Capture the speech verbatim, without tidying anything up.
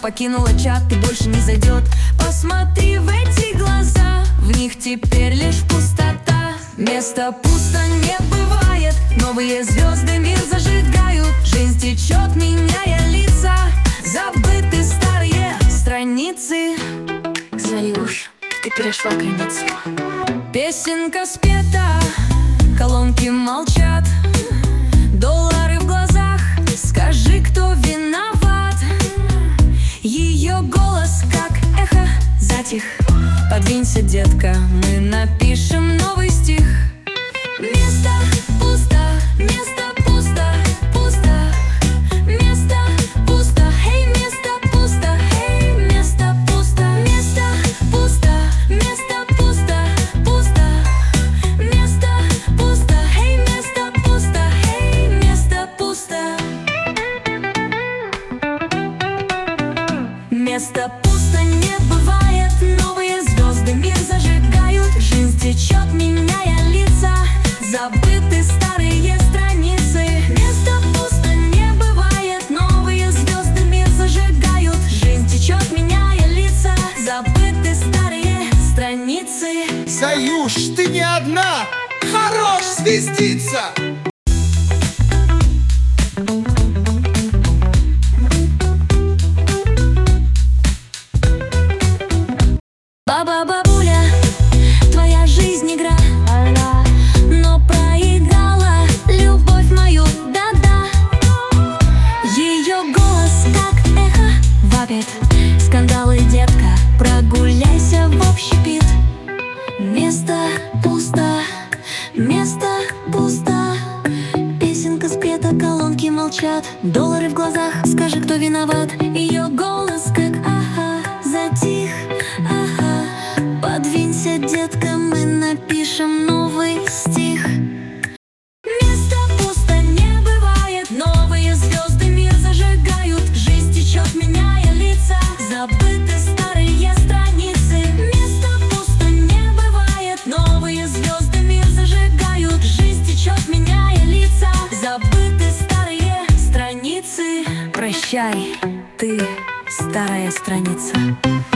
покинула чат и больше не зайдет. Посмотри в эти глаза, в них теперь лишь пустота. Место пусто не бывает, новые звезды мир зажигают. Жизнь течет, меняя лица, забыты старые страницы. Заюш, ты перешла границу. Песенка спета, колонки молчат, доллары в глазах, скажи, кто виноват. Ее голос как эхо затих. Подвинься, детка, мы напишем новый стих. Место пусто, место пусто, пусто. Место пусто, эй, место пусто, эй, место пусто. Место пусто, место пусто, пусто. Место пусто, эй, место пусто, эй, место пусто. Место пусто не бывает, новые звезды мир зажигают. Жизнь течет, меняя лица, забыты старые страницы. Место пусто не бывает, новые звезды мир зажигают. Жизнь течет, меняя лица, забыты старые страницы. Заюш, ты не одна, хорош звездиться! Баба-бабуля, твоя жизнь игра, но проиграла любовь мою, да-да. Ее голос как эхо вопит, скандалы, детка, прогуляйся в общепит. Место пусто, место пусто. Песенка спета, колонки молчат, доллары в глазах, скажи, кто виноват. Ее голос как ага затих, ага. Подвинься, детка, мы напишем новый стих. Место пусто не бывает, новые звезды мир зажигают. Жизнь течет, меняя лица, забыты старые страницы. Место пусто не бывает, новые звезды мир зажигают. Жизнь течет, меняя лица, забыты старые страницы. Прощай, ты, старая страница.